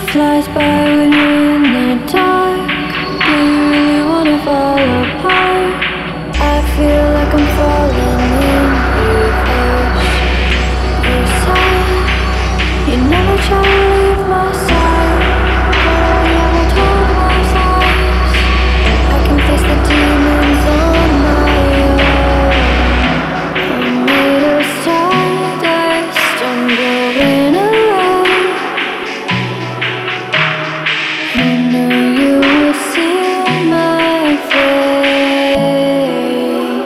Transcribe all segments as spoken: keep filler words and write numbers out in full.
flies by when you're in the dark. Do you really wanna fall apart? I feel like I'm falling in reverse. You said you never try to leave my side, but all you ever told was lies. I can face the demons on my own. I'm made of stardust, I'm blowing away. I know you will see my face.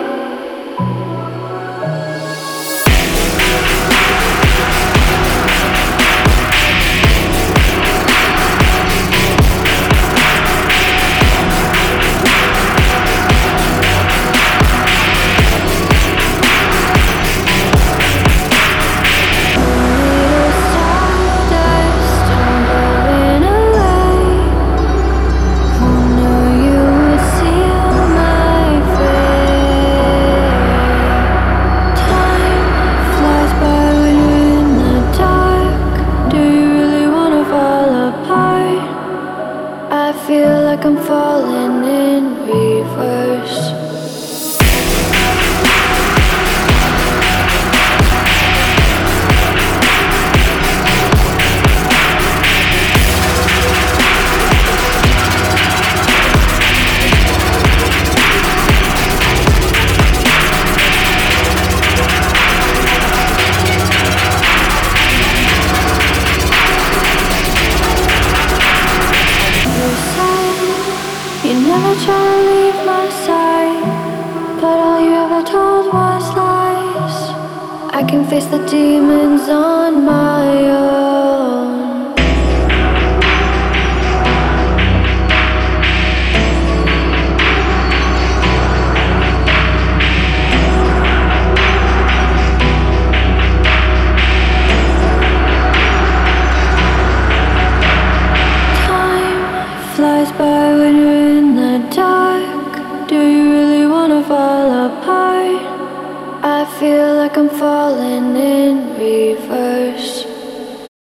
I feel like I'm falling in reverse. You never try to leave my side, but all you ever told was lies. I can face the demons on my own. Time flies by when you're in the dark. Do you really wanna fall apart? I feel like I'm falling in reverse.